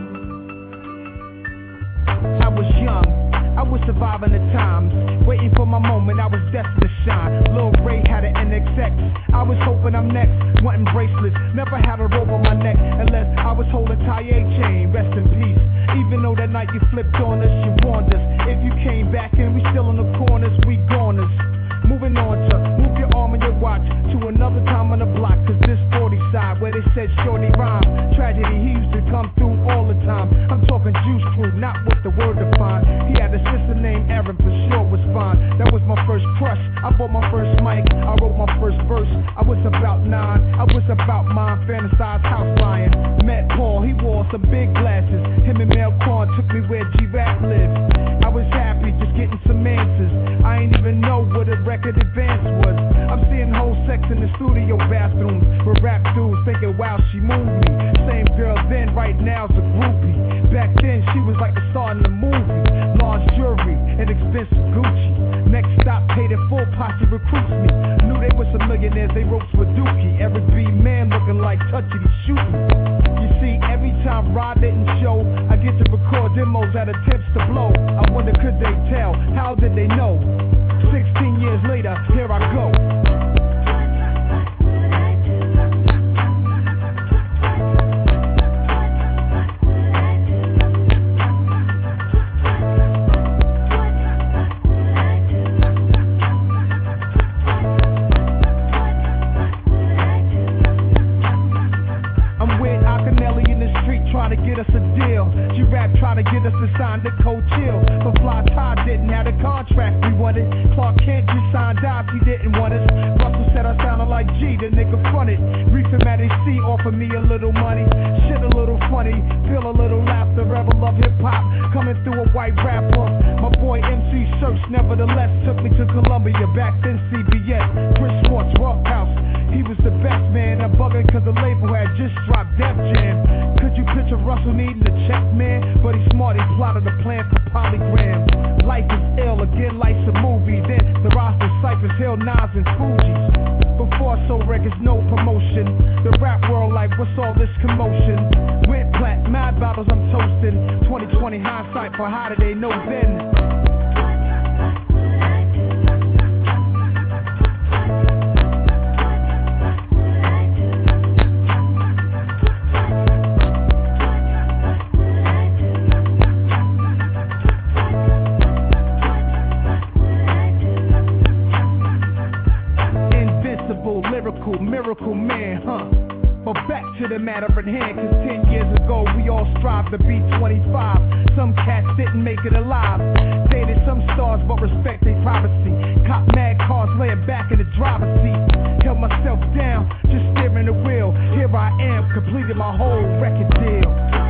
I was young, I was surviving the times, waiting for my moment, I was destined to shine. Lil Ray had an NXX, I was hoping I'm next, wanting bracelets, never had a rope on my neck, unless I was holding Taye chain, rest in peace. Even though that night you flipped on us, you warned us. If you came back and we still in the corners, we goners. Moving on to move your arm and your watch to another time on the block, cause this 40 side where they said shorty rhyme. Tragedy, he used to come through all the time. I'm talking Juice Crew, not what the word defined. He had a sister named Erin, for sure was fine. That was my first crush, I bought my first mic, I wrote my first verse. I was about 9, I was about mine, fantasized house lion. Met Paul, he wore some big glasses. Him and Mel Korn took me where G-Rap lived. I was happy, just getting some answers. I ain't even know what a record advance was. I'm seeing whole sex in the studio bathrooms with rap dudes thinking, wow, she moved me. Same girl then, right now's a groupie. Back then, she was like the star in the movie. Large jewelry and expensive Gucci. Next stop, paid in full, posse recruits me. Knew they were some millionaires, they ropes with Dookie. Every B-man looking like Touchy, he shooting. You see, every time Rod didn't show, I get to record demos at attempts to blow. I wonder, could they tell? How did they know? 16 years later, here I go. Trying to get us a deal. G-Rap trying to get us to sign the code chill. But Fly Todd didn't have the contract we wanted. Clark Kent just signed off, he didn't want us. Russell said I sounded like G, the nigga fronted. Reefer Matty C offered me a little money. Shit a little funny, feel a little laughter. Ever love hip-hop, coming through a white rapper. My boy MC Search nevertheless took me to Columbia, back then CBS. Chris Schwartz, Rock House, he was the best man. I'm bugging cause the label had just dropped Def Jam. Could you picture Russell needing a check, man? But he's smart, he plotted a plan for Polygram. Life is ill, again life's a movie. Then the roster Cypress Hill, Nas and Fugees. Before I sold records, no promotion. The rap world like, what's all this commotion? Went plat, mad battles I'm toasting. 2020 hindsight, but how did they know then? matter in hand, cause 10 years ago we all strive to be 25. Some cats didn't make it alive. Dated some stars but respect their privacy. Cop mad cars laying back in the driver's seat. Held myself down, just steering the wheel. Here I am, completed my whole record deal.